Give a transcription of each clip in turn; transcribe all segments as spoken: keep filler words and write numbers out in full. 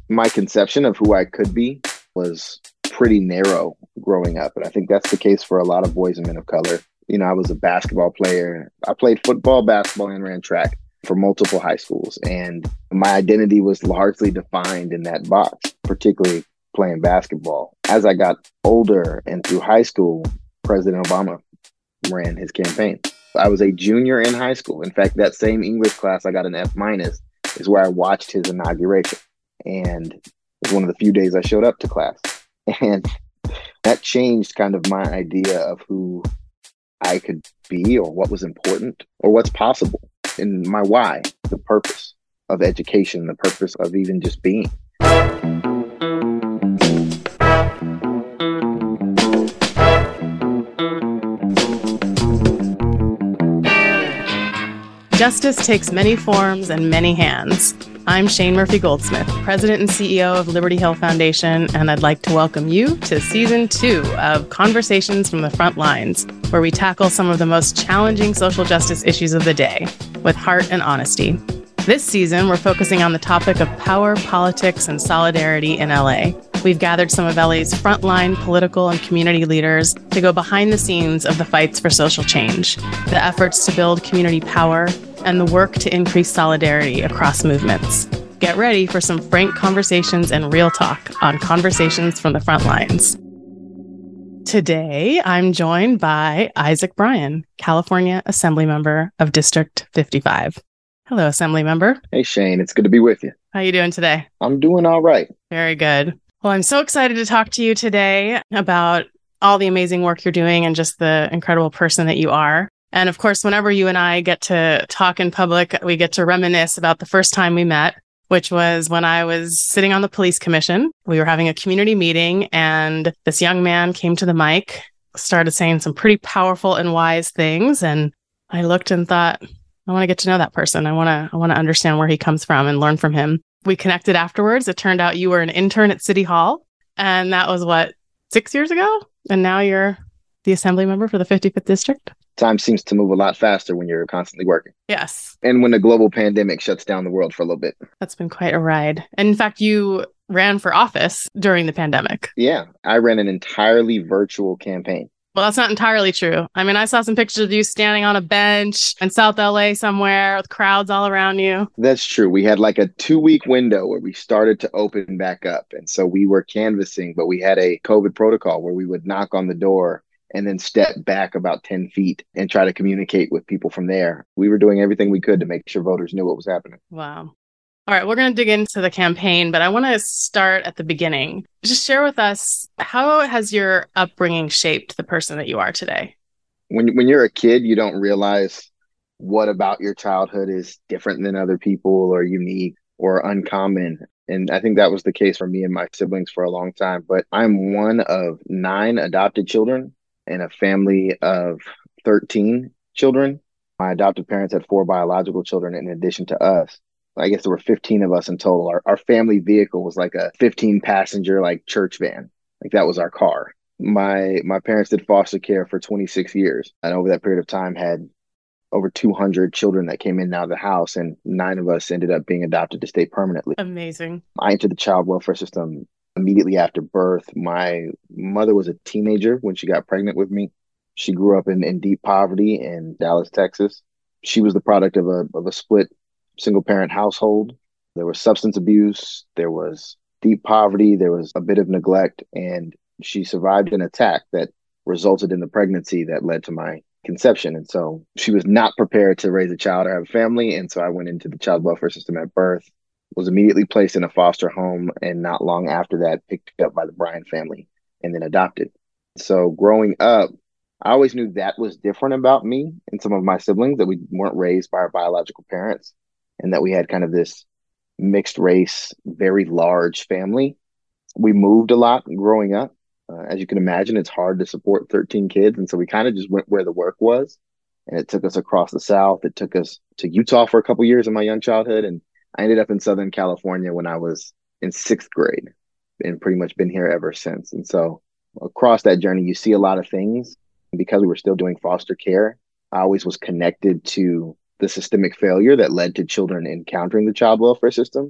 My conception of who I could be was pretty narrow growing up. And I think that's the case for a lot of boys and men of color. You know, I was a basketball player. I played football, basketball, and ran track for multiple high schools. And my identity was largely defined in that box, particularly playing basketball. As I got older and through high school, President Obama ran his campaign. I was a junior in high school. In fact, that same English class I got an F minus is where I watched his inauguration. And it was one of the few days I showed up to class. And that changed kind of my idea of who I could be or what was important or what's possible, and my why, the purpose of education, the purpose of even just being. Justice takes many forms and many hands. I'm Shane Murphy Goldsmith, President and C E O of Liberty Hill Foundation, and I'd like to welcome you to Season two of Conversations from the Front Lines, where we tackle some of the most challenging social justice issues of the day with heart and honesty. This season, we're focusing on the topic of power, politics, and solidarity in L A. We've gathered some of L A's frontline political and community leaders to go behind the scenes of the fights for social change, the efforts to build community power, and the work to increase solidarity across movements. Get ready for some frank conversations and real talk on Conversations from the Front Lines. Today, I'm joined by Isaac Bryan, California Assembly Member of District fifty-five. Hello, Assembly Member. Hey, Shane. It's good to be with you. How are you doing today? I'm doing all right. Very good. Well, I'm so excited to talk to you today about all the amazing work you're doing and just the incredible person that you are. And of course, whenever you and I get to talk in public, we get to reminisce about the first time we met, which was when I was sitting on the police commission. We were having a community meeting and this young man came to the mic, started saying some pretty powerful and wise things. And I looked and thought, I want to get to know that person. I want to I want to understand where he comes from and learn from him. We connected afterwards. It turned out you were an intern at City Hall. And that was what, six years ago? And now you're the assembly member for the fifty-fifth district? Time seems to move a lot faster when you're constantly working. Yes. And when the global pandemic shuts down the world for a little bit. That's been quite a ride. And in fact, you ran for office during the pandemic. Yeah, I ran an entirely virtual campaign. Well, that's not entirely true. I mean, I saw some pictures of you standing on a bench in South L A somewhere with crowds all around you. That's true. We had like a two-week window where we started to open back up. And so we were canvassing, but we had a COVID protocol where we would knock on the door and then step back about ten feet and try to communicate with people from there. We were doing everything we could to make sure voters knew what was happening. Wow. All right, we're going to dig into the campaign, but I want to start at the beginning. Just share with us, how has your upbringing shaped the person that you are today? When, when you're a kid, you don't realize what about your childhood is different than other people or unique or uncommon. And I think that was the case for me and my siblings for a long time. But I'm one of nine adopted children in a family of thirteen children. My adoptive parents had four biological children in addition to us. I guess there were fifteen of us in total. Our, our family vehicle was like a fifteen passenger, like church van. Like that was our car. My my parents did foster care for twenty-six years. And over that period of time had over two hundred children that came in and out of the house. And nine of us ended up being adopted to stay permanently. Amazing. I entered the child welfare system immediately after birth. My mother was a teenager when she got pregnant with me. She grew up in, in deep poverty in Dallas, Texas. She was the product of a of a split single parent household. There was substance abuse. There was deep poverty. There was a bit of neglect. And she survived an attack that resulted in the pregnancy that led to my conception. And so she was not prepared to raise a child or have a family. And so I went into the child welfare system at birth, was immediately placed in a foster home, and not long after that, picked up by the Bryan family and then adopted. So growing up, I always knew that was different about me and some of my siblings, that we weren't raised by our biological parents and that we had kind of this mixed race, very large family. We moved a lot growing up. Uh, as you can imagine, it's hard to support thirteen kids. And so we kind of just went where the work was. And it took us across the South. It took us to Utah for a couple of years in my young childhood. And I ended up in Southern California when I was in sixth grade and pretty much been here ever since. And so across that journey, you see a lot of things. And because we were still doing foster care, I always was connected to the systemic failure that led to children encountering the child welfare system.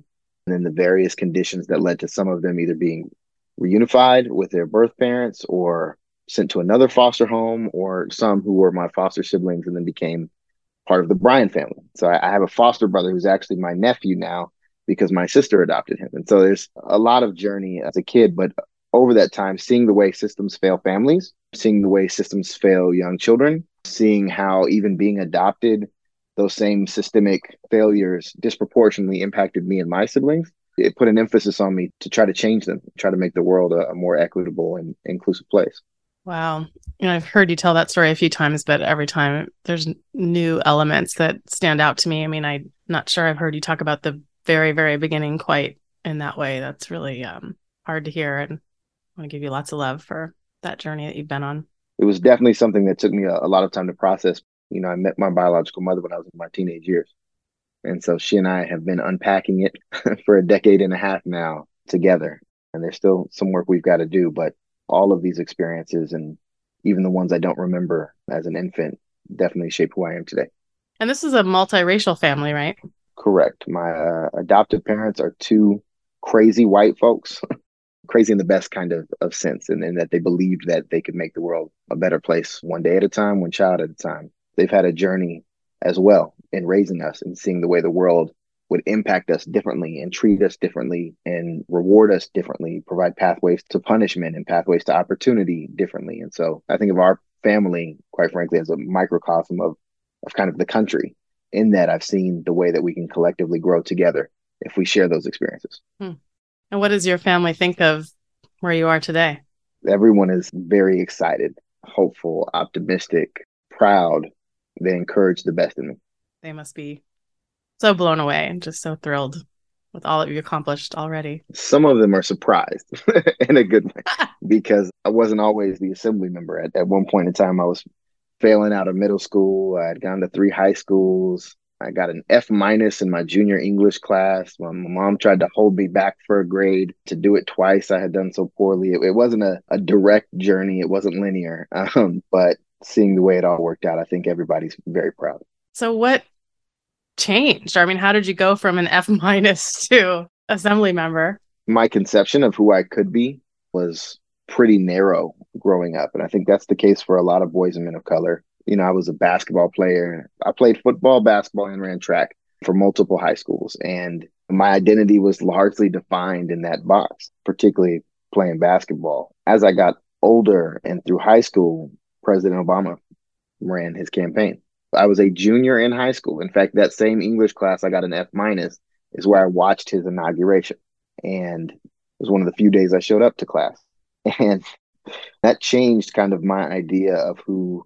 and then the various conditions that led to some of them either being reunified with their birth parents or sent to another foster home, or some who were my foster siblings and then became part of the Bryan family. So I, I have a foster brother who's actually my nephew now because my sister adopted him. And so there's a lot of journey as a kid, but over that time, seeing the way systems fail families, seeing the way systems fail young children, seeing how even being adopted, those same systemic failures disproportionately impacted me and my siblings. It put an emphasis on me to try to change them, try to make the world a, a more equitable and inclusive place. Wow. You know, I've heard you tell that story a few times, but every time there's new elements that stand out to me. I mean, I'm not sure I've heard you talk about the very, very beginning quite in that way. That's really um, hard to hear. And I want to give you lots of love for that journey that you've been on. It was definitely something that took me a, a lot of time to process. You know, I met my biological mother when I was in my teenage years. And so she and I have been unpacking it for a decade and a half now together. And there's still some work we've got to do, but all of these experiences, and even the ones I don't remember as an infant, definitely shape who I am today. And this is a multiracial family, right? Correct. My uh, adoptive parents are two crazy white folks, crazy in the best kind of, of sense, and, and that they believed that they could make the world a better place one day at a time, one child at a time. They've had a journey as well in raising us and seeing the way the world would impact us differently and treat us differently and reward us differently, provide pathways to punishment and pathways to opportunity differently. And so I think of our family, quite frankly, as a microcosm of, of kind of the country, in that I've seen the way that we can collectively grow together if we share those experiences. Hmm. And what does your family think of where you are today? Everyone is very excited, hopeful, optimistic, proud. They encourage the best in me. They must be so blown away and just so thrilled with all that you've accomplished already. Some of them are surprised in a good way because I wasn't always the assembly member. At, at one point in time, I was failing out of middle school. I had gone to three high schools. I got an F minus in my junior English class. My, my mom tried to hold me back for a grade to do it twice. I had done so poorly. It, it wasn't a, a direct journey. It wasn't linear. Um, but seeing the way it all worked out, I think everybody's very proud. So what changed? I mean, how did you go from an F minus to assembly member? My conception of who I could be was pretty narrow growing up. And I think that's the case for a lot of boys and men of color. You know, I was a basketball player. I played football, basketball, and ran track for multiple high schools. And my identity was largely defined in that box, particularly playing basketball. As I got older and through high school, President Obama ran his campaign. I was a junior in high school. In fact, that same English class I got an F minus is where I watched his inauguration. And it was one of the few days I showed up to class. And that changed kind of my idea of who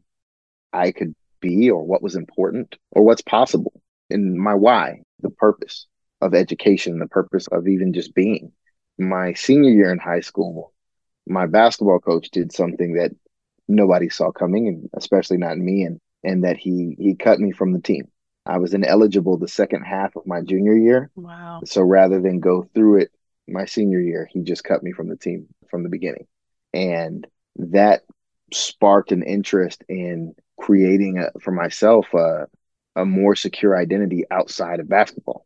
I could be or what was important or what's possible, and my why, the purpose of education, the purpose of even just being. My senior year in high school, my basketball coach did something that nobody saw coming, and especially not me, and and that he he cut me from the team. I was ineligible the second half of my junior year. Wow. So rather than go through it my senior year, he just cut me from the team from the beginning. And that sparked an interest in creating a, for myself a, a more secure identity outside of basketball.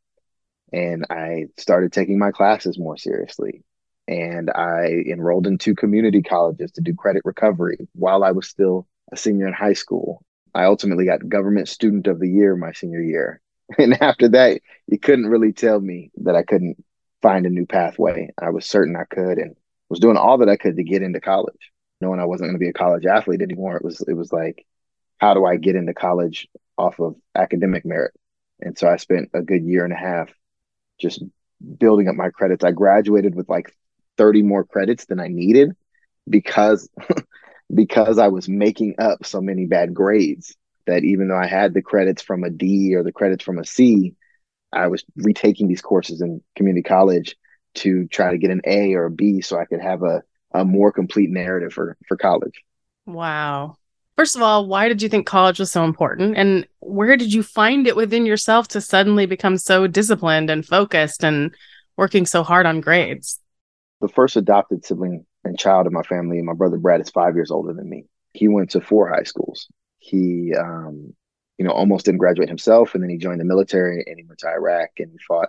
And I started taking my classes more seriously. And I enrolled in two community colleges to do credit recovery while I was still a senior in high school. I ultimately got Government Student of the Year my senior year. And after that, you couldn't really tell me that I couldn't find a new pathway. I was certain I could and was doing all that I could to get into college, knowing I wasn't going to be a college athlete anymore. It was, it was like, how do I get into college off of academic merit? And so I spent a good year and a half just building up my credits. I graduated with like thirty more credits than I needed because because I was making up so many bad grades that even though I had the credits from a D or the credits from a C, I was retaking these courses in community college to try to get an A or a B so I could have a, a more complete narrative for, for college. Wow. First of all, why did you think college was so important? And where did you find it within yourself to suddenly become so disciplined and focused and working so hard on grades? The first adopted sibling and child of my family, my brother Brad, is five years older than me. He went to four high schools. He, um, you know, almost didn't graduate himself, and then he joined the military and he went to Iraq and he fought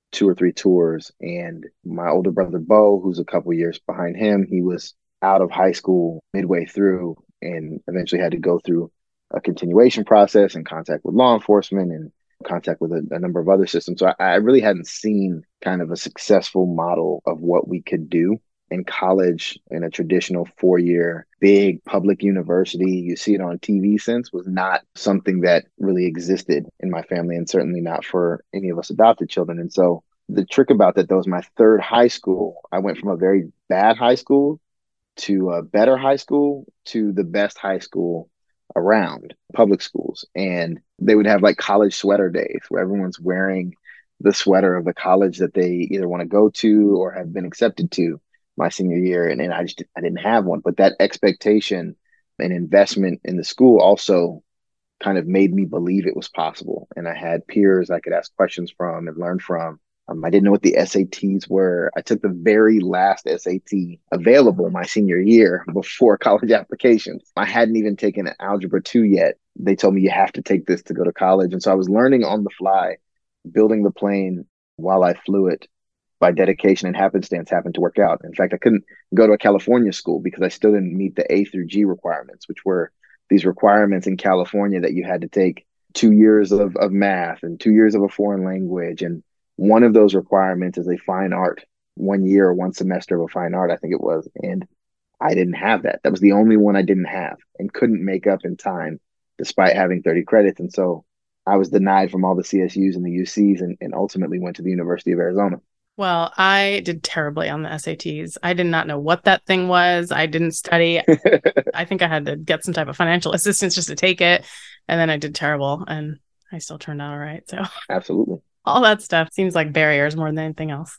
two or three tours. And my older brother, Bo, who's a couple years behind him, he was out of high school midway through and eventually had to go through a continuation process and contact with law enforcement and contact with a, a number of other systems. So I, I really hadn't seen kind of a successful model of what we could do in college in a traditional four-year big public university. You see it on T V since was not something that really existed in my family, and certainly not for any of us adopted children. And so the trick about that, though, is my third high school, I went from a very bad high school to a better high school to the best high school around public schools. And they would have like college sweater days where everyone's wearing the sweater of the college that they either want to go to or have been accepted to my senior year. And, and I just, I didn't have one, but that expectation and investment in the school also kind of made me believe it was possible. And I had peers I could ask questions from and learn from. Um, I didn't know what the S A Ts were. I took the very last S A T available my senior year before college applications. I hadn't even taken Algebra two yet. They told me you have to take this to go to college. And so I was learning on the fly, building the plane while I flew it. By dedication and happenstance happened to work out. In fact, I couldn't go to a California school because I still didn't meet the A through G requirements, which were these requirements in California that you had to take two years of, of math and two years of a foreign language. And one of those requirements is a fine art, one year or one semester of a fine art, I think it was. And I didn't have that. That was the only one I didn't have and couldn't make up in time despite having thirty credits. And so I was denied from all the C S Us and the U Cs and, and ultimately went to the University of Arizona. Well, I did terribly on the S A Ts. I did not know what that thing was. I didn't study. I think I had to get some type of financial assistance just to take it. And then I did terrible and I still turned out all right. So absolutely. All that stuff seems like barriers more than anything else.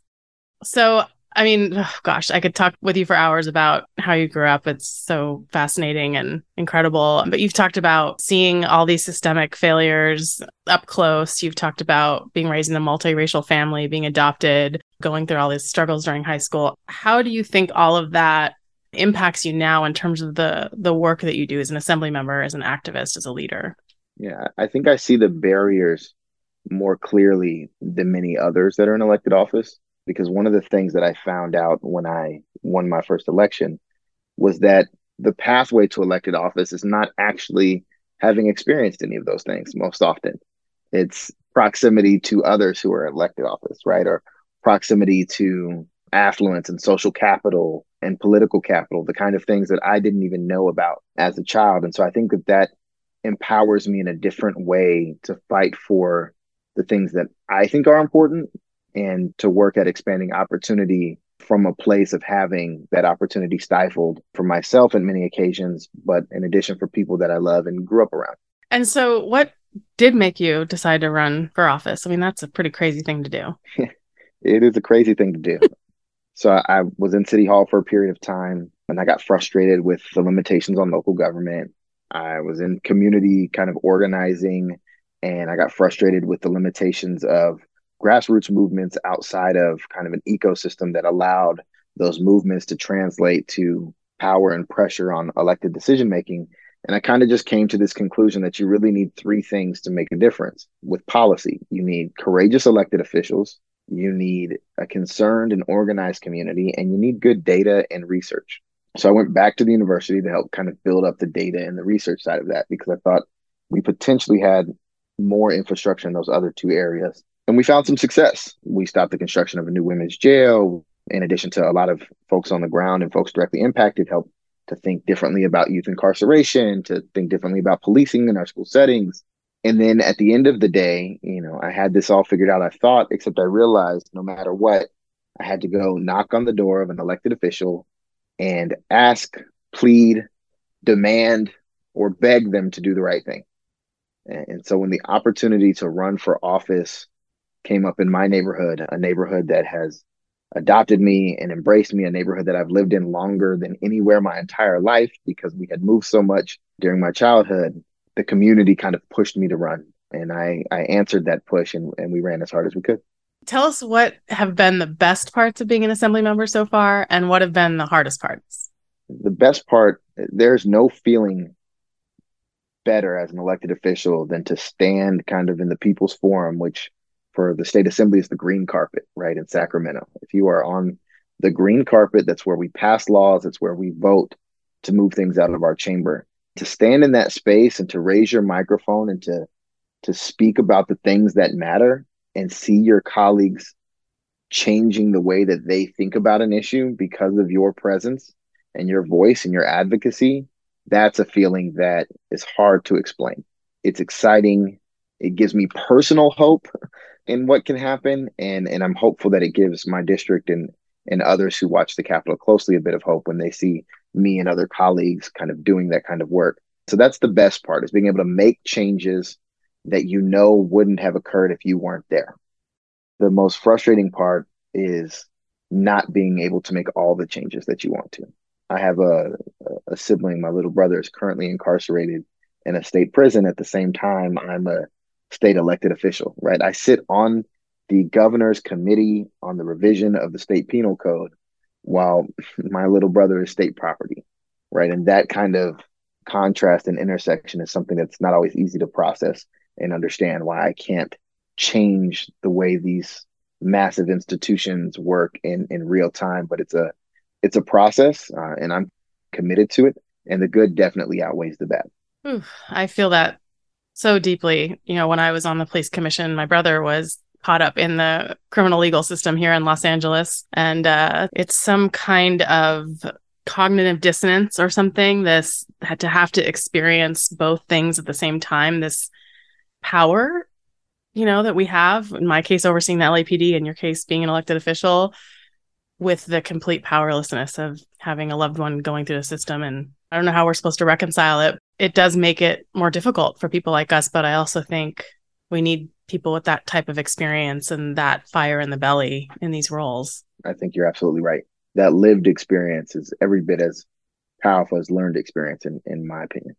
So, I mean, oh gosh, I could talk with you for hours about how you grew up. It's so fascinating and incredible. But you've talked about seeing all these systemic failures up close. You've talked about being raised in a multiracial family, being adopted, going through all these struggles during high school. How do you think all of that impacts you now in terms of the the work that you do as an assembly member, as an activist, as a leader? Yeah, I think I see the barriers more clearly than many others that are in elected office. Because one of the things that I found out when I won my first election was that the pathway to elected office is not actually having experienced any of those things most often. It's proximity to others who are elected office, right? Or proximity to affluence and social capital and political capital, the kind of things that I didn't even know about as a child. And so I think that that empowers me in a different way to fight for the things that I think are important and to work at expanding opportunity from a place of having that opportunity stifled for myself in many occasions, but in addition for people that I love and grew up around. And so what did make you decide to run for office? I mean, that's a pretty crazy thing to do. It is a crazy thing to do. So I, I was in City Hall for a period of time and I got frustrated with the limitations on local government. I was in community kind of organizing and I got frustrated with the limitations of grassroots movements outside of kind of an ecosystem that allowed those movements to translate to power and pressure on elected decision making. And I kind of just came to this conclusion that you really need three things to make a difference with policy. You need courageous elected officials, you need a concerned and organized community, and you need good data and research. So I went back to the university to help kind of build up the data and the research side of that because I thought we potentially had more infrastructure in those other two areas. And we found some success. We stopped the construction of a new women's jail. In addition to a lot of folks on the ground and folks directly impacted, helped to think differently about youth incarceration, to think differently about policing in our school settings. And then at the end of the day, you know, I had this all figured out, I thought, except I realized no matter what, I had to go knock on the door of an elected official and ask, plead, demand, or beg them to do the right thing. And so when the opportunity to run for office came up in my neighborhood, a neighborhood that has adopted me and embraced me, a neighborhood that I've lived in longer than anywhere my entire life because we had moved so much during my childhood, the community kind of pushed me to run. And I, I answered that push and, and we ran as hard as we could. Tell us what have been the best parts of being an assembly member so far and what have been the hardest parts. The best part, there's no feeling better as an elected official than to stand kind of in the people's forum, which For the state assembly, it's the green carpet, right, in Sacramento. If you are on the green carpet, that's where we pass laws, it's where we vote to move things out of our chamber. To stand in that space and to raise your microphone and to to speak about the things that matter and see your colleagues changing the way that they think about an issue because of your presence and your voice and your advocacy, that's a feeling that is hard to explain. It's exciting. It gives me personal hope in what can happen. And, and I'm hopeful that it gives my district and, and others who watch the Capitol closely a bit of hope when they see me and other colleagues kind of doing that kind of work. So that's the best part, is being able to make changes that you know wouldn't have occurred if you weren't there. The most frustrating part is not being able to make all the changes that you want to. I have a, a sibling, my little brother is currently incarcerated in a state prison. At the same time, I'm a state elected official, right? I sit on the governor's committee on the revision of the state penal code while my little brother is state property, right? And that kind of contrast and intersection is something that's not always easy to process and understand, why I can't change the way these massive institutions work in, in real time. But it's a it's a process, uh, and I'm committed to it. And the good definitely outweighs the bad. Ooh, I feel that so deeply. You know, when I was on the police commission, my brother was caught up in the criminal legal system here in Los Angeles. And uh, it's some kind of cognitive dissonance or something, this had to have to experience both things at the same time, this power, you know, that we have, in my case, overseeing the L A P D, in your case, being an elected official, with the complete powerlessness of having a loved one going through the system. And I don't know how we're supposed to reconcile it. It does make it more difficult for people like us, but I also think we need people with that type of experience and that fire in the belly in these roles. I think you're absolutely right. That lived experience is every bit as powerful as learned experience, in, in my opinion.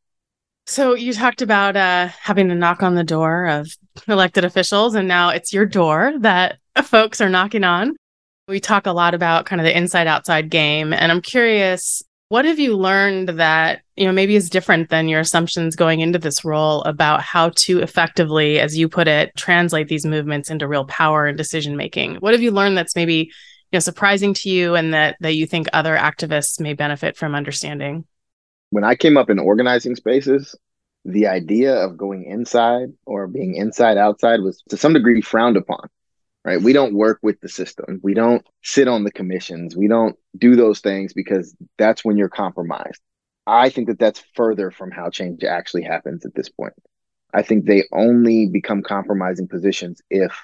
So you talked about uh, having to knock on the door of elected officials, and now it's your door that folks are knocking on. We talk a lot about kind of the inside-outside game, and I'm curious, what have you learned that, you know, maybe is different than your assumptions going into this role about how to effectively, as you put it, translate these movements into real power and decision-making? What have you learned that's maybe, you know, surprising to you and that, that you think other activists may benefit from understanding? When I came up in organizing spaces, the idea of going inside or being inside outside was to some degree frowned upon, right? We don't work with the system. We don't sit on the commissions. We don't do those things because that's when you're compromised. I think that that's further from how change actually happens at this point. I think they only become compromising positions if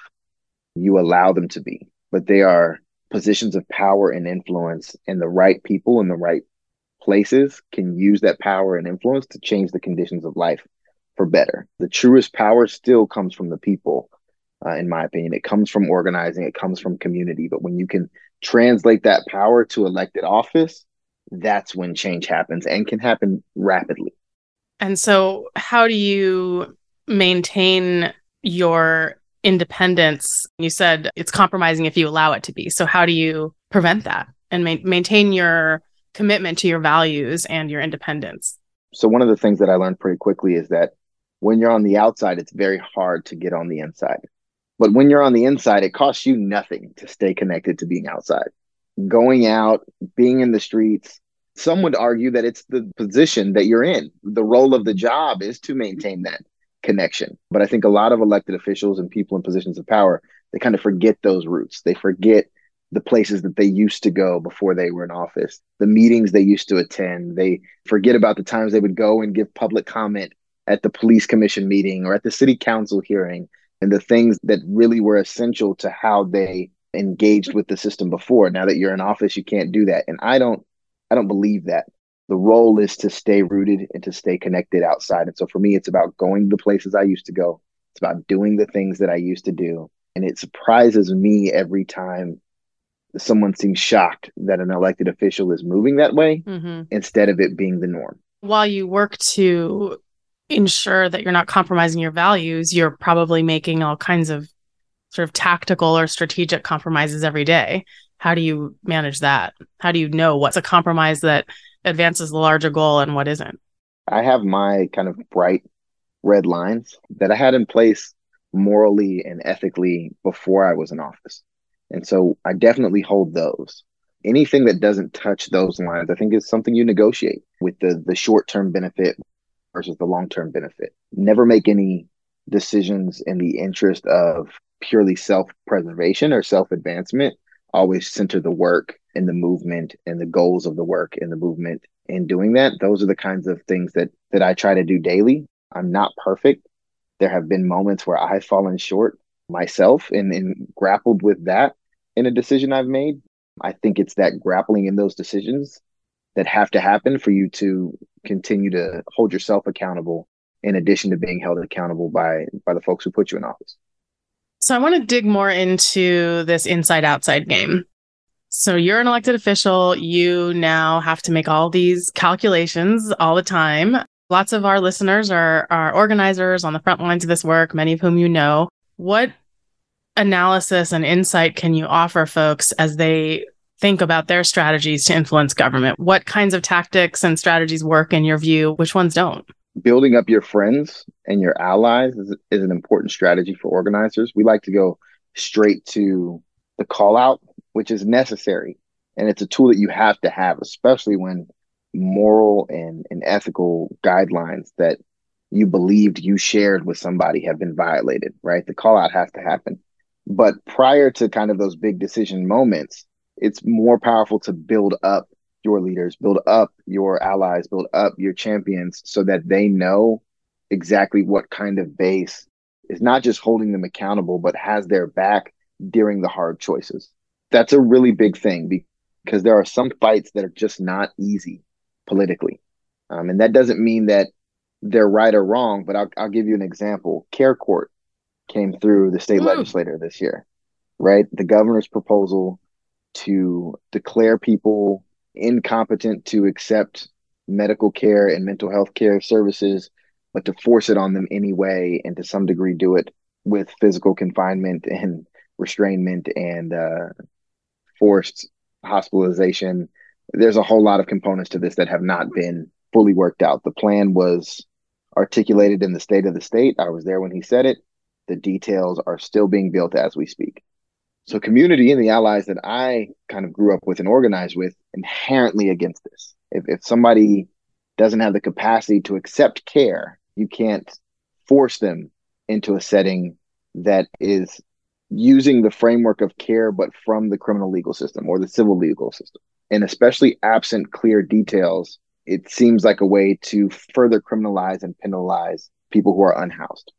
you allow them to be, but they are positions of power and influence, and the right people in the right places can use that power and influence to change the conditions of life for better. The truest power still comes from the people, uh, in my opinion. It comes from organizing, it comes from community. But when you can translate that power to elected office, that's when change happens, and can happen rapidly. And so how do you maintain your independence? You said it's compromising if you allow it to be. So how do you prevent that and ma- maintain your commitment to your values and your independence? So one of the things that I learned pretty quickly is that when you're on the outside, it's very hard to get on the inside. But when you're on the inside, it costs you nothing to stay connected to being outside. Going out, being in the streets, some would argue that it's the position that you're in. The role of the job is to maintain that connection. But I think a lot of elected officials and people in positions of power, they kind of forget those roots. They forget the places that they used to go before they were in office, the meetings they used to attend. They forget about the times they would go and give public comment at the police commission meeting or at the city council hearing, and the things that really were essential to how they engaged with the system before. Now that you're in office, you can't do that. And I don't, I don't believe that. The role is to stay rooted and to stay connected outside. And so for me, it's about going to the places I used to go. It's about doing the things that I used to do. And it surprises me every time someone seems shocked that an elected official is moving that way, mm-hmm. instead of it being the norm. While you work to ensure that you're not compromising your values, you're probably making all kinds of sort of tactical or strategic compromises every day. How do you manage that? How do you know what's a compromise that advances the larger goal and what isn't? I have my kind of bright red lines that I had in place morally and ethically before I was in office. And so I definitely hold those. Anything that doesn't touch those lines, I think is something you negotiate with the the short-term benefit versus the long-term benefit. Never make any decisions in the interest of purely self-preservation or self-advancement. Always center the work and the movement and the goals of the work and the movement in doing that. Those are the kinds of things that that I try to do daily. I'm not perfect. There have been moments where I've fallen short myself and, and grappled with that in a decision I've made. I think it's that grappling in those decisions that have to happen for you to continue to hold yourself accountable in addition to being held accountable by by the folks who put you in office. So I want to dig more into this inside outside game. So you're an elected official. You now have to make all these calculations all the time. Lots of our listeners are, are organizers on the front lines of this work, many of whom you know. What analysis and insight can you offer folks as they think about their strategies to influence government? What kinds of tactics and strategies work in your view? Which ones don't? Building up your friends and your allies is, is an important strategy for organizers. We like to go straight to the call out, which is necessary. And it's a tool that you have to have, especially when moral and, and ethical guidelines that you believed you shared with somebody have been violated, right? The call out has to happen. But prior to kind of those big decision moments, it's more powerful to build up your leaders, build up your allies, build up your champions so that they know exactly what kind of base is not just holding them accountable, but has their back during the hard choices. That's a really big thing because there are some fights that are just not easy politically. Um, and that doesn't mean that they're right or wrong, but I'll, I'll give you an example. CARE Court came through the state Ooh. legislature this year, right? The governor's proposal to declare people incompetent to accept medical care and mental health care services, but to force it on them anyway, and to some degree do it with physical confinement and restrainment and uh, forced hospitalization. There's a whole lot of components to this that have not been fully worked out. The plan was articulated in the State of the State. I was there when he said it. The details are still being built as we speak. So community and the allies that I kind of grew up with and organized with inherently against this. If, if somebody doesn't have the capacity to accept care, you can't force them into a setting that is using the framework of care, but from the criminal legal system or the civil legal system. And especially absent clear details, it seems like a way to further criminalize and penalize people who are unhoused.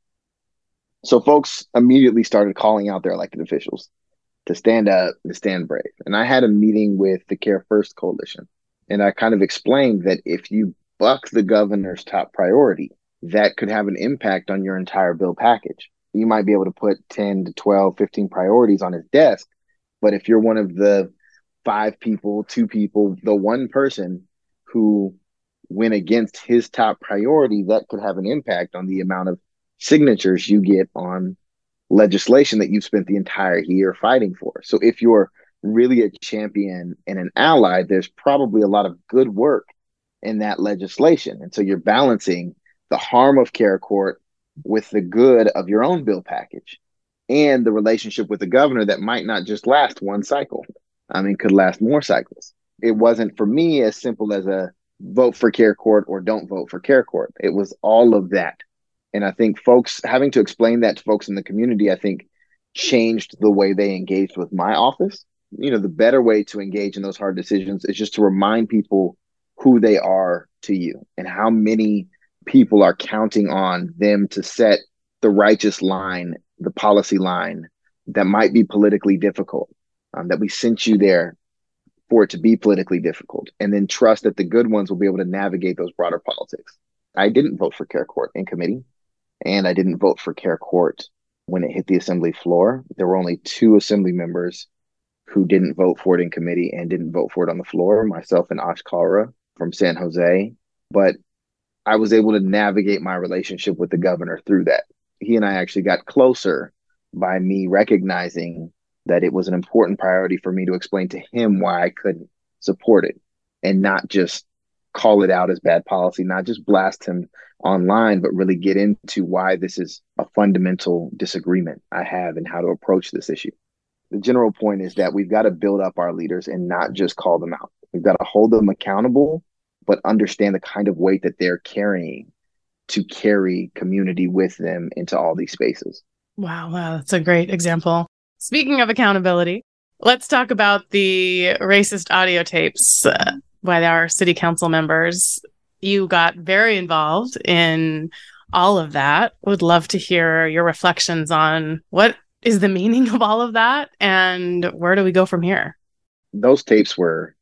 So folks immediately started calling out their elected officials to stand up, to stand brave. And I had a meeting with the Care First Coalition, and I kind of explained that if you buck the governor's top priority, that could have an impact on your entire bill package. You might be able to put ten to twelve, fifteen priorities on his desk, but if you're one of the five people, two people, the one person who went against his top priority, that could have an impact on the amount of signatures you get on legislation that you've spent the entire year fighting for. So if you're really a champion and an ally, there's probably a lot of good work in that legislation. And so you're balancing the harm of CARE Court with the good of your own bill package and the relationship with the governor that might not just last one cycle. I mean, could last more cycles. It wasn't for me as simple as a vote for CARE Court or don't vote for CARE Court. It was all of that. And I think folks having to explain that to folks in the community, I think changed the way they engaged with my office. You know, the better way to engage in those hard decisions is just to remind people who they are to you and how many people are counting on them to set the righteous line, the policy line that might be politically difficult, um, that we sent you there for it to be politically difficult, and then trust that the good ones will be able to navigate those broader politics. I didn't vote for CARE Court in committee, and I didn't vote for CARE Court when it hit the assembly floor. There were only two assembly members who didn't vote for it in committee and didn't vote for it on the floor, myself and Ash Kalra from San Jose. But I was able to navigate my relationship with the governor through that. He and I actually got closer by me recognizing that it was an important priority for me to explain to him why I couldn't support it and not just call it out as bad policy, not just blast him online, but really get into why this is a fundamental disagreement I have and how to approach this issue. The general point is that we've got to build up our leaders and not just call them out. We've got to hold them accountable, but understand the kind of weight that they're carrying to carry community with them into all these spaces. Wow, wow, that's a great example. Speaking of accountability, let's talk about the racist audio tapes uh, by our city council members. You got very involved in all of that. Would love to hear your reflections on what is the meaning of all of that and where do we go from here? Those tapes were,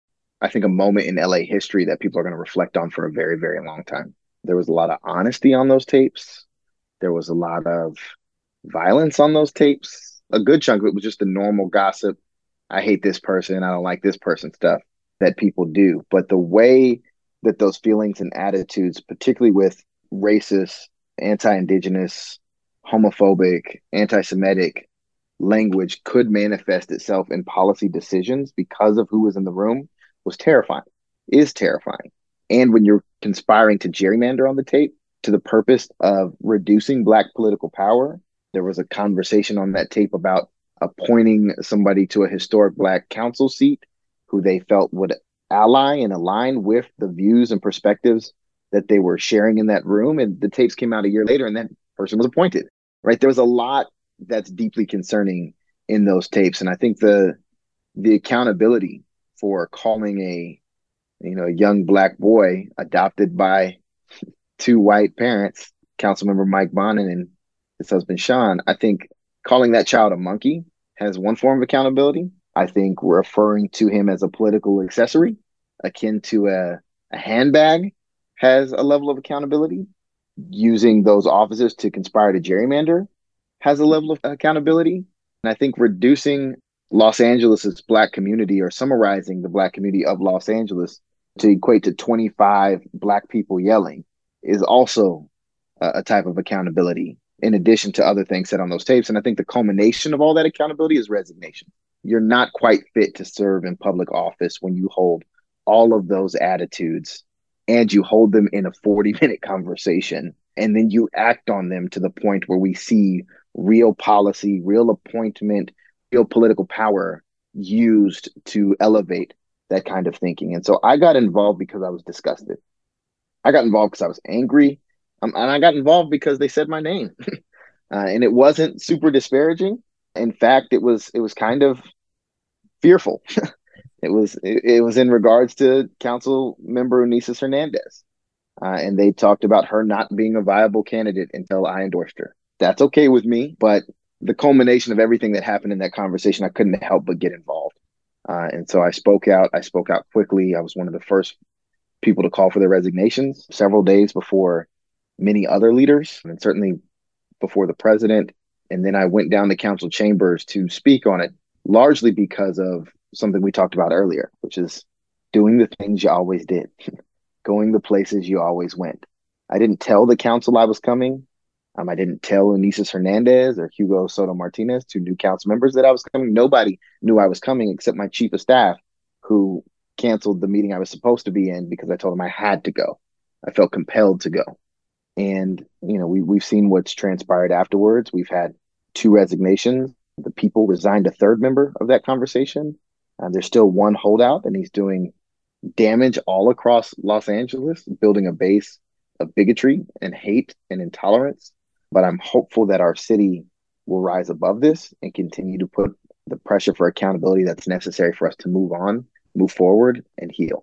I think, a moment in L A history that people are going to reflect on for a very, very long time. There was a lot of honesty on those tapes. There was a lot of violence on those tapes. A good chunk of it was just the normal gossip. I hate this person. I don't like this person stuff that people do. But the way that those feelings and attitudes, particularly with racist, anti-Indigenous, homophobic, anti-Semitic language, could manifest itself in policy decisions because of who was in the room was terrifying, is terrifying. And when you're conspiring to gerrymander on the tape to the purpose of reducing Black political power, there was a conversation on that tape about appointing somebody to a historic Black council seat who they felt would ally and align with the views and perspectives that they were sharing in that room. And the tapes came out a year later and that person was appointed, right? There was a lot that's deeply concerning in those tapes. And I think the the accountability for calling a, you know, a young Black boy adopted by two white parents, Councilmember Mike Bonin and his husband, Sean, I think calling that child a monkey has one form of accountability. I think referring to him as a political accessory, akin to a, a handbag, has a level of accountability. Using those offices to conspire to gerrymander has a level of accountability. And I think reducing Los Angeles's Black community, or summarizing the Black community of Los Angeles to equate to twenty-five Black people yelling, is also a, a type of accountability, in addition to other things said on those tapes. And I think the culmination of all that accountability is resignation. You're not quite fit to serve in public office when you hold all of those attitudes and you hold them in a forty minute conversation, and then you act on them to the point where we see real policy, real appointment, real political power used to elevate that kind of thinking. And so I got involved because I was disgusted. I got involved because I was angry. Um, and I got involved because they said my name. uh, and it wasn't super disparaging. In fact, it was it was kind of fearful. It was it, it was in regards to Council Member Unesis Hernandez. Uh, and they talked about her not being a viable candidate until I endorsed her. That's okay with me, but the culmination of everything that happened in that conversation, I couldn't help but get involved. Uh, and so I spoke out. I spoke out quickly. I was one of the first people to call for their resignations several days before many other leaders, and certainly before the president. And then I went down to council chambers to speak on it, largely because of something we talked about earlier, which is doing the things you always did, going the places you always went. I didn't tell the council I was coming. Um, I didn't tell Unesis Hernandez or Hugo Soto Martinez, two new council members, that I was coming. Nobody knew I was coming except my chief of staff, who canceled the meeting I was supposed to be in because I told him I had to go. I felt compelled to go. And, you know, we, we've seen what's transpired afterwards. We've had two resignations. The people resigned a third member of that conversation. Uh, there's still one holdout, and he's doing damage all across Los Angeles, building a base of bigotry and hate and intolerance. But I'm hopeful that our city will rise above this and continue to put the pressure for accountability that's necessary for us to move on, move forward, and heal.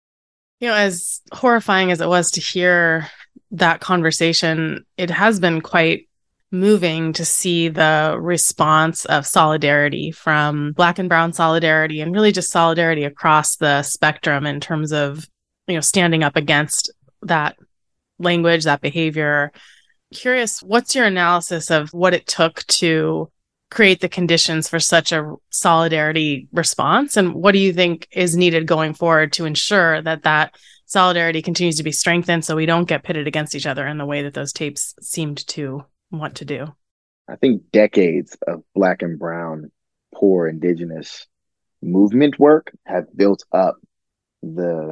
You know, as horrifying as it was to hear that conversation, it has been quite moving to see the response of solidarity from Black and Brown solidarity, and really just solidarity across the spectrum in terms of, you know, standing up against that language, that behavior. Curious, what's your analysis of what it took to create the conditions for such a solidarity response? And what do you think is needed going forward to ensure that that solidarity continues to be strengthened so we don't get pitted against each other in the way that those tapes seemed to want to do? I think decades of Black and Brown, poor, Indigenous movement work have built up the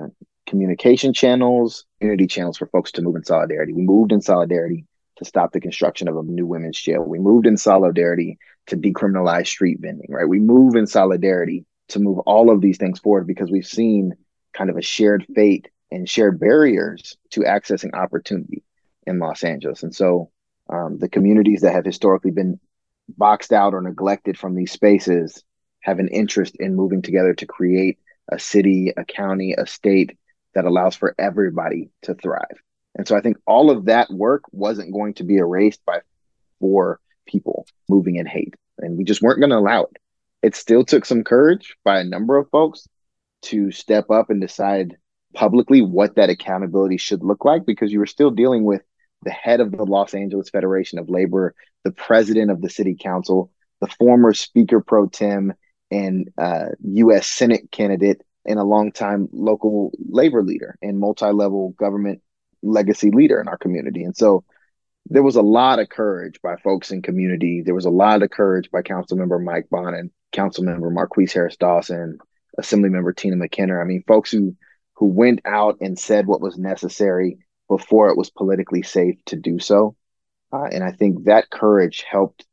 communication channels, community channels for folks to move in solidarity. We moved in solidarity to stop the construction of a new women's jail. We moved in solidarity to decriminalize street vending, right? We move in solidarity to move all of these things forward because we've seen kind of a shared fate and shared barriers to accessing opportunity in Los Angeles. And so um, the communities that have historically been boxed out or neglected from these spaces have an interest in moving together to create a city, a county, a state that allows for everybody to thrive. And so I think all of that work wasn't going to be erased by four people moving in hate. And we just weren't going to allow it. It still took some courage by a number of folks to step up and decide publicly what that accountability should look like, because you were still dealing with the head of the Los Angeles Federation of Labor, the president of the city council, the former speaker pro tem and uh, U S Senate candidate, and a longtime local labor leader and multi-level government legacy leader in our community. And so there was a lot of courage by folks in community. There was a lot of courage by Councilmember Mike Bonin, Councilmember Marqueece Harris Dawson, Assemblymember Tina McKenna. I mean, folks who who went out and said what was necessary before it was politically safe to do so. Uh, and I think that courage helped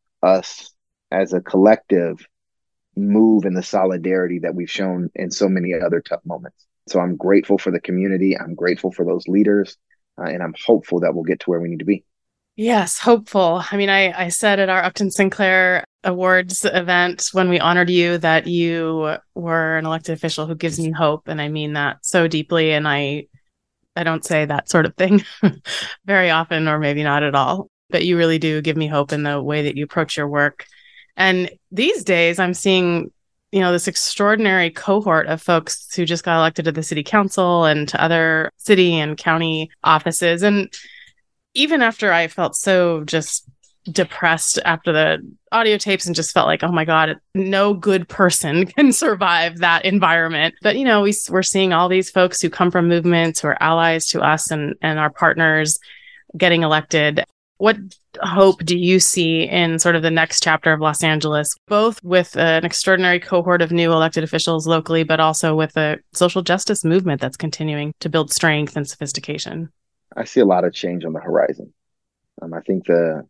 us as a collective move in the solidarity that we've shown in so many other tough moments. So I'm grateful for the community. I'm grateful for those leaders. Uh, and I'm hopeful that we'll get to where we need to be. Yes, hopeful. I mean, I, I said at our Upton Sinclair Awards event when we honored you that you were an elected official who gives me hope. And I mean that so deeply. And I I don't say that sort of thing very often, or maybe not at all. But you really do give me hope in the way that you approach your work. And these days I'm seeing, you know, this extraordinary cohort of folks who just got elected to the city council and to other city and county offices. And even after I felt so just depressed after the audio tapes and just felt like, oh my God, no good person can survive that environment. But, you know, we, we're seeing all these folks who come from movements who are allies to us and, and our partners getting elected. What hope do you see in sort of the next chapter of Los Angeles, both with an extraordinary cohort of new elected officials locally, but also with a social justice movement that's continuing to build strength and sophistication? I see a lot of change on the horizon. Um, I think the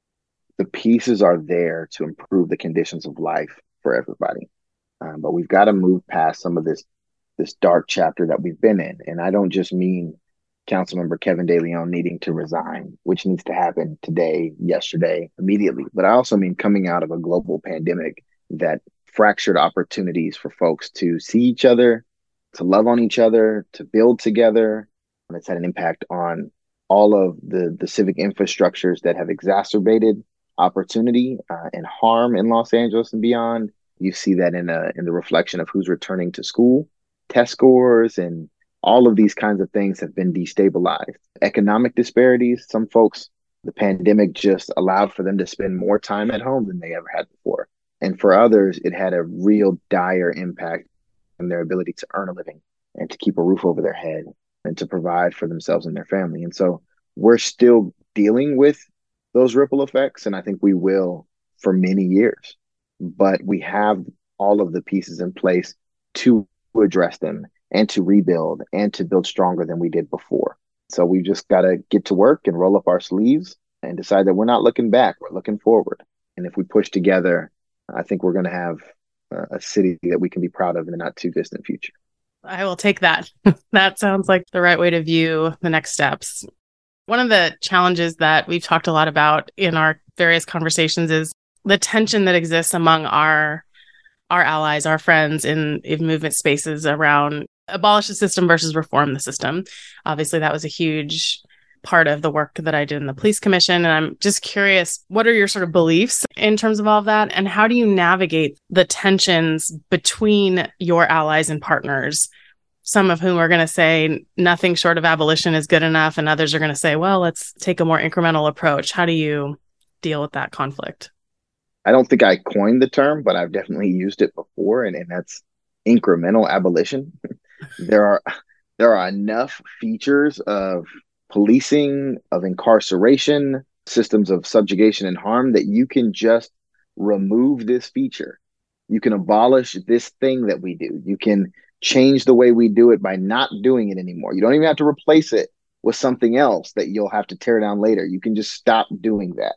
the pieces are there to improve the conditions of life for everybody. Um, but we've got to move past some of this this dark chapter that we've been in. And I don't just mean Councilmember Kevin De Leon needing to resign, which needs to happen today, yesterday, immediately. But I also mean coming out of a global pandemic that fractured opportunities for folks to see each other, to love on each other, to build together. And it's had an impact on all of the, the civic infrastructures that have exacerbated opportunity uh, and harm in Los Angeles and beyond. You see that in a, in the reflection of who's returning to school, test scores, and all of these kinds of things have been destabilized. Economic disparities, some folks, the pandemic just allowed for them to spend more time at home than they ever had before. And for others, it had a real dire impact on their ability to earn a living and to keep a roof over their head and to provide for themselves and their family. And so we're still dealing with those ripple effects, and I think we will for many years. But we have all of the pieces in place to address them and to rebuild and to build stronger than we did before. So we've just got to get to work and roll up our sleeves and decide that we're not looking back, we're looking forward. And if we push together, I think we're going to have a city that we can be proud of in the not too distant future. I will take that. That sounds like the right way to view the next steps. One of the challenges that we've talked a lot about in our various conversations is the tension that exists among our our allies, our friends in, in movement spaces around abolish the system versus reform the system. Obviously, that was a huge part of the work that I did in the police commission. And I'm just curious, what are your sort of beliefs in terms of all of that? And how do you navigate the tensions between your allies and partners, some of whom are going to say nothing short of abolition is good enough, and others are going to say, well, let's take a more incremental approach. How do you deal with that conflict? I don't think I coined the term, but I've definitely used it before, and, and that's incremental abolition. There are there are enough features of policing, of incarceration, systems of subjugation and harm that you can just remove this feature. You can abolish this thing that we do. You can change the way we do it by not doing it anymore. You don't even have to replace it with something else that you'll have to tear down later. You can just stop doing that.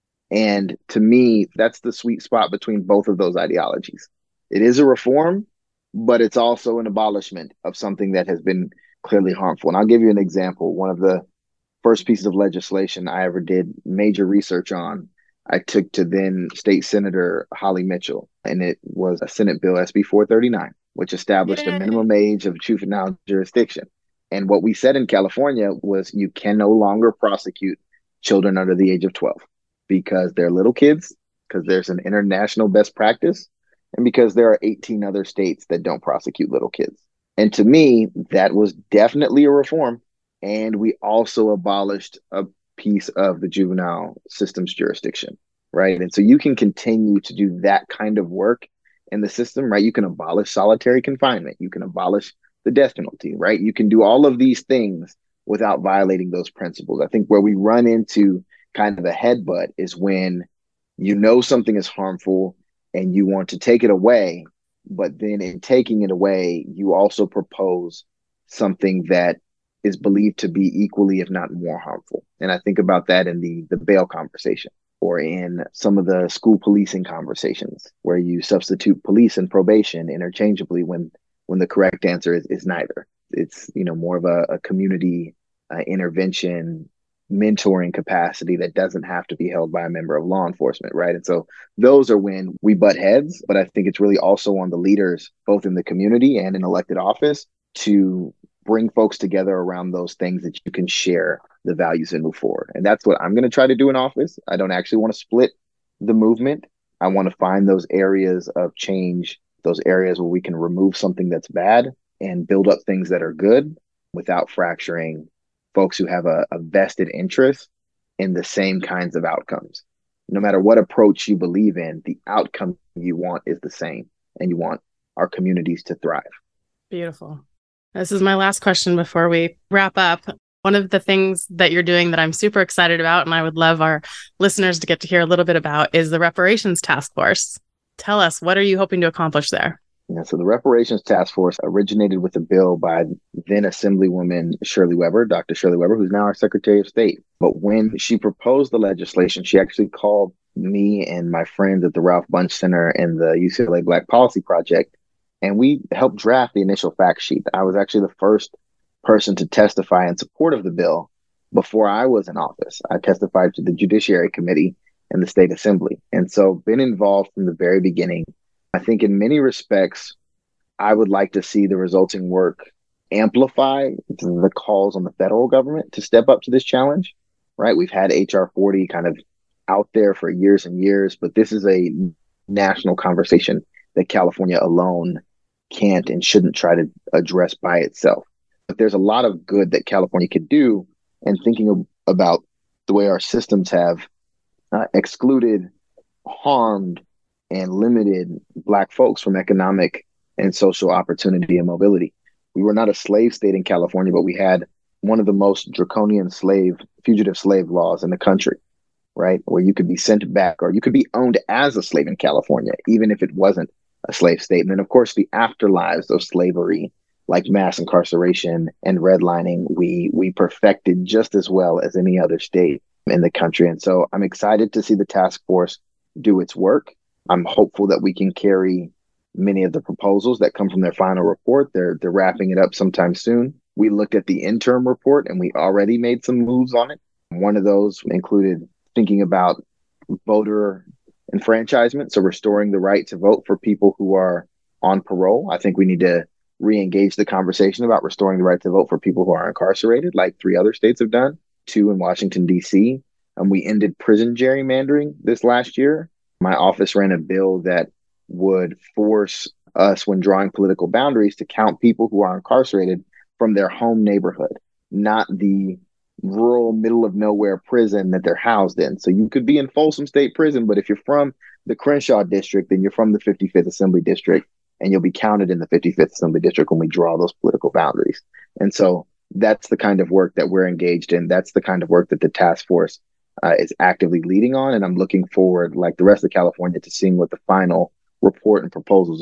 And to me, that's the sweet spot between both of those ideologies. It is a reform, but it's also an abolishment of something that has been clearly harmful. And I'll give you an example. One of the first pieces of legislation I ever did major research on, I took to then State Senator Holly Mitchell, and it was a Senate Bill S B four thirty-nine, which established Yay. a minimum age of juvenile jurisdiction. And what we said in California was you can no longer prosecute children under the age of twelve because they're little kids, because there's an international best practice, and because there are eighteen other states that don't prosecute little kids. And to me, that was definitely a reform. And we also abolished a piece of the juvenile system's jurisdiction, right? And so you can continue to do that kind of work in the system, right? You can abolish solitary confinement. You can abolish the death penalty, right? You can do all of these things without violating those principles. I think where we run into kind of a headbutt is when you know something is harmful and you want to take it away, but then in taking it away, you also propose something that is believed to be equally, if not more harmful. And I think about that in the, the bail conversation or in some of the school policing conversations where you substitute police and probation interchangeably when when the correct answer is, is neither. It's, you know, more of a, a community uh, intervention, mentoring capacity that doesn't have to be held by a member of law enforcement, right? And so those are when we butt heads, but I think it's really also on the leaders, both in the community and in elected office, to bring folks together around those things that you can share the values and move forward. And that's what I'm going to try to do in office. I don't actually want to split the movement. I want to find those areas of change, those areas where we can remove something that's bad and build up things that are good without fracturing folks who have a, a vested interest in the same kinds of outcomes. No matter what approach you believe in, the outcome you want is the same, and you want our communities to thrive. Beautiful. This is my last question before we wrap up. One of the things that you're doing that I'm super excited about, and I would love our listeners to get to hear a little bit about, is the Reparations Task Force. Tell us, what are you hoping to accomplish there? Yeah, so the Reparations Task Force originated with a bill by then Assemblywoman Shirley Weber, Doctor Shirley Weber, who's now our Secretary of State. But when she proposed the legislation, she actually called me and my friends at the Ralph Bunche Center and the U C L A Black Policy Project, and we helped draft the initial fact sheet. I was actually the first person to testify in support of the bill before I was in office. I testified to the Judiciary Committee in the State Assembly. And so been involved from the very beginning. I think in many respects, I would like to see the resulting work amplify the calls on the federal government to step up to this challenge, right? We've had H R forty kind of out there for years and years, but this is a national conversation that California alone can't and shouldn't try to address by itself. But there's a lot of good that California could do, and thinking of, about the way our systems have uh, excluded, harmed, and limited Black folks from economic and social opportunity and mobility. We were not a slave state in California, but we had one of the most draconian slave, fugitive slave laws in the country, right? Where you could be sent back or you could be owned as a slave in California, even if it wasn't a slave state. And then, of course, the afterlives of slavery, like mass incarceration and redlining, we we perfected just as well as any other state in the country. And so I'm excited to see the task force do its work. I'm hopeful that we can carry many of the proposals that come from their final report. They're they're wrapping it up sometime soon. We looked at the interim report and we already made some moves on it. One of those included thinking about voter enfranchisement, so restoring the right to vote for people who are on parole. I think we need to re-engage the conversation about restoring the right to vote for people who are incarcerated, like three other states have done, two in Washington, D C. And we ended prison gerrymandering this last year. My office ran a bill that would force us, when drawing political boundaries, to count people who are incarcerated from their home neighborhood, not the rural middle of nowhere prison that they're housed in. So you could be in Folsom State Prison, but if you're from the Crenshaw district, then you're from the fifty-fifth Assembly District, and you'll be counted in the fifty-fifth Assembly District when we draw those political boundaries. And so that's the kind of work that we're engaged in. That's the kind of work that the task force uh, is actively leading on. And I'm looking forward, like the rest of California, to seeing what the final report and proposals are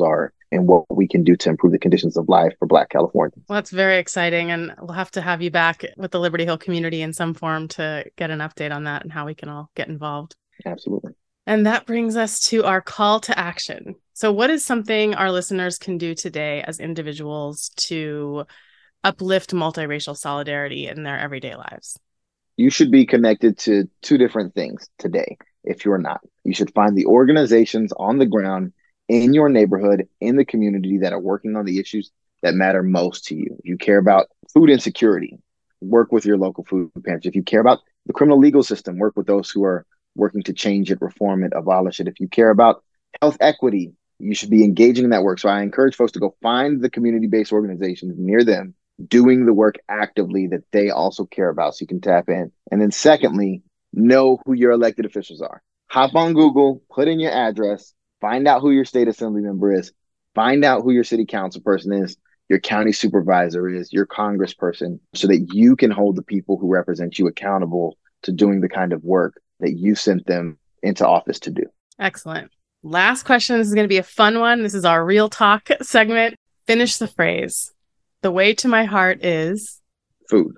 and what we can do to improve the conditions of life for Black Californians. Well, that's very exciting. And we'll have to have you back with the Liberty Hill community in some form to get an update on that and how we can all get involved. Absolutely. And that brings us to our call to action. So what is something our listeners can do today as individuals to uplift multiracial solidarity in their everyday lives? You should be connected to two different things today. If you're not, you should find the organizations on the ground in your neighborhood, in the community that are working on the issues that matter most to you. If you care about food insecurity, work with your local food pantry. If you care about the criminal legal system, work with those who are working to change it, reform it, abolish it. If you care about health equity, you should be engaging in that work. So I encourage folks to go find the community-based organizations near them doing the work actively that they also care about so you can tap in. And then secondly, know who your elected officials are. Hop on Google, put in your address, find out who your state assembly member is, find out who your city council person is, your county supervisor is, your congressperson, so that you can hold the people who represent you accountable to doing the kind of work that you sent them into office to do. Excellent. Last question. This is going to be a fun one. This is our Real Talk segment. Finish the phrase. The way to my heart is... Food.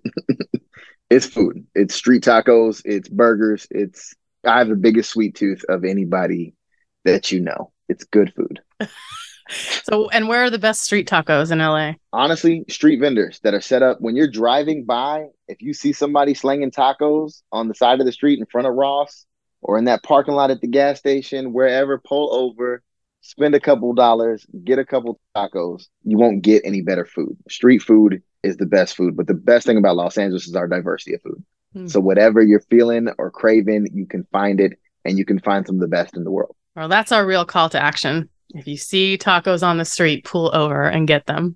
It's food. It's street tacos. It's burgers. It's... I have the biggest sweet tooth of anybody that you know. It's good food. So, and where are the best street tacos in L A? Honestly, street vendors that are set up. When you're driving by, if you see somebody slinging tacos on the side of the street in front of Ross or in that parking lot at the gas station, wherever, pull over, spend a couple dollars, get a couple tacos. You won't get any better food. Street food is the best food. But the best thing about Los Angeles is our diversity of food. Mm. So whatever you're feeling or craving, you can find it, and you can find some of the best in the world. Well, that's our real call to action. If you see tacos on the street, pull over and get them.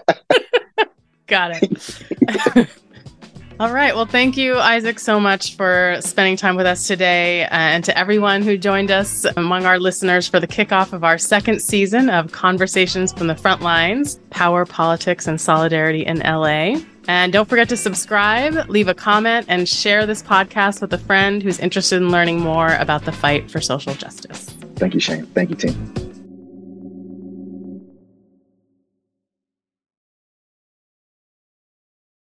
Got it. All right. Well, thank you, Isaac, so much for spending time with us today. Uh, and to everyone who joined us among our listeners for the kickoff of our second season of Conversations from the Front Lines, Power, Politics, and Solidarity in L A. And don't forget to subscribe, leave a comment, and share this podcast with a friend who's interested in learning more about the fight for social justice. Thank you, Shane. Thank you, team.